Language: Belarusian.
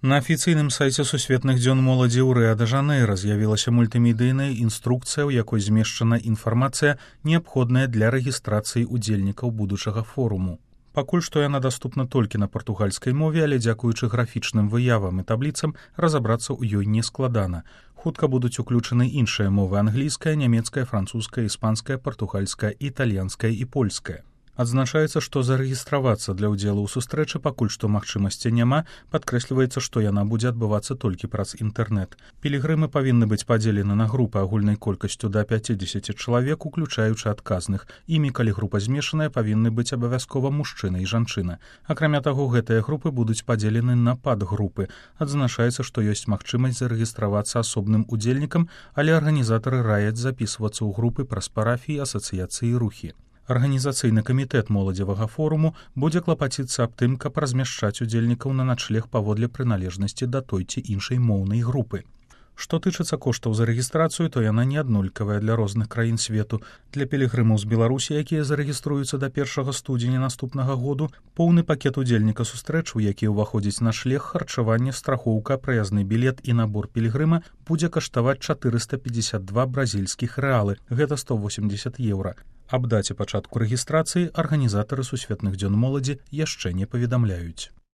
На афіцыйным сайце сусветных дзён моладзі ў Рыа-дэ-Жанэйра з'явілася мультымедыйная інструкцыя, у якой змешчана інфармацыя, неабходная для рэгістрацыі удзельнікаў будучага форуму. Пакуль што яна даступна толькі на партугальскай мове, але дзякуючы графічным выявам і табліцам разабрацца ў ёй нескладана. Хутка будуць уключаны іншыя мовы: англійская, нямецкая, французская, іспанская, партугальская, італьянская і польская. Адзначаецца, што зарэгістравацца для ўдзелу ў сустрэчы пакуль што магчымасці няма, падкрэсліваецца, што яна будзе адбывацца толькі праз інтэрнэт. Пілігрымы павінны быць падзелены на групы агульнай колькасцю да 50 чалавек, уключаючы адказных. Імі, калі група змешаная, павінны быць абавязкова мужчына і жанчына. Акрамя таго, гэтыя групы будуць падзелены на падгрупы. Адзначаецца, што ёсць магчымасць зарэгістравацца асобным удзельнікам, але арганізатары раяць запісвацца ў групы праз парафіі, асацыяцыі і рухі. Арганізацыйны камітэт моладзевага форуму будзе клапаціцца аб тым, каб размяшчаць удзельнікаў на начлег паводле прыналежнасці да той ці іншай моўнай групы. Што тычыцца коштаў за рэгістрацыю, то яна не аднолькавая для розных краін свету. Для пілігрымаў з Беларусі, якія зарэгіструюцца да 1 студзеня наступнага году, поўны пакет удзельніка сустрэч, у які ўваходзіць начлег, харчаванне, страхоўка, праязны білет і набор пілігрыма, будзе каштаваць 452 бразільскіх рэалы, гэта 180 еўра. Аб даце пачатку рэгістрацыі арганізатары сусветных дзён моладзі яшчэ не паведамляюць.